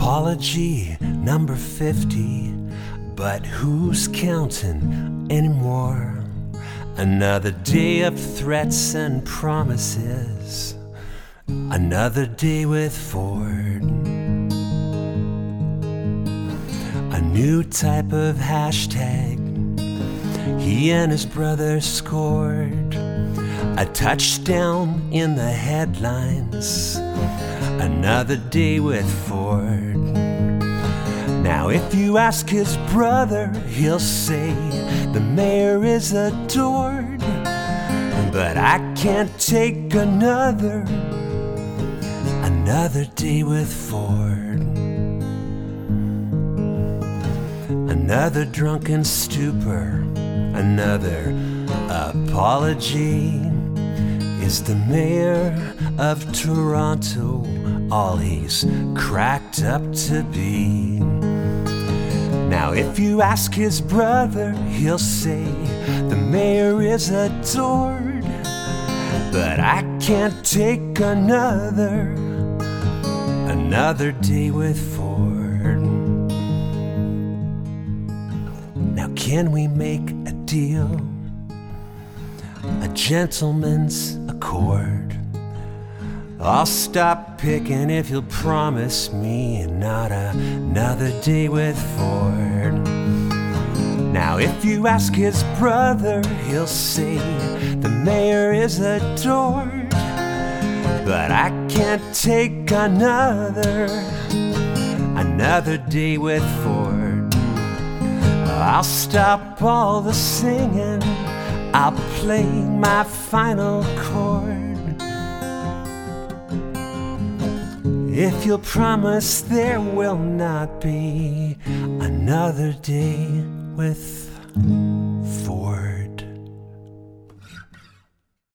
Apology number 50, but who's counting anymore? Another day of threats and promises, another day with Ford. A new type of hashtag he and his brother scored. A touchdown in the headlines, another day with Ford. Now if you ask his brother, he'll say the mayor is adored. But I can't take another day with Ford. Another drunken stupor, another apology. Is the mayor of Toronto all he's cracked up to be? Now if you ask his brother, he'll say the mayor is adored. But I can't take another day with Ford. Now can we make a deal? A gentleman's accord. I'll stop picking if you'll promise me not another day with Ford. Now if you ask his brother, he'll say the mayor is adored. But I can't take another day with Ford. I'll stop all the singing, I'll play my final chord. If you'll promise there will not be another day with